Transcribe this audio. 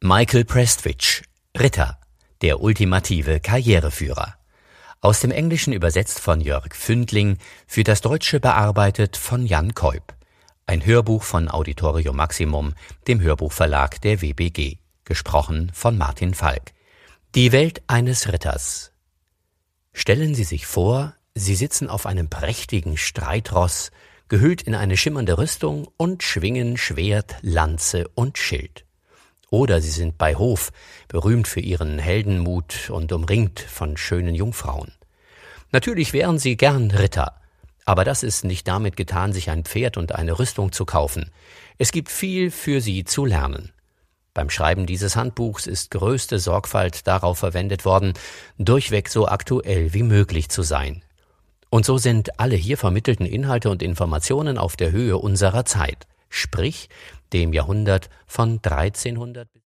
Michael Prestwich, Ritter, der ultimative Karriereführer. Aus dem Englischen übersetzt von Jörg Fündling, für das Deutsche bearbeitet von Jan Keup. Ein Hörbuch von Auditorium Maximum, dem Hörbuchverlag der WBG. Gesprochen von Martin Falk. Die Welt eines Ritters. Stellen Sie sich vor, Sie sitzen auf einem prächtigen Streitross, gehüllt in eine schimmernde Rüstung und schwingen Schwert, Lanze und Schild. Oder Sie sind bei Hof, berühmt für Ihren Heldenmut und umringt von schönen Jungfrauen. Natürlich wären Sie gern Ritter, aber das ist nicht damit getan, sich ein Pferd und eine Rüstung zu kaufen. Es gibt viel für Sie zu lernen. Beim Schreiben dieses Handbuchs ist größte Sorgfalt darauf verwendet worden, durchweg so aktuell wie möglich zu sein. Und so sind alle hier vermittelten Inhalte und Informationen auf der Höhe unserer Zeit, sprich dem Jahrhundert von 1300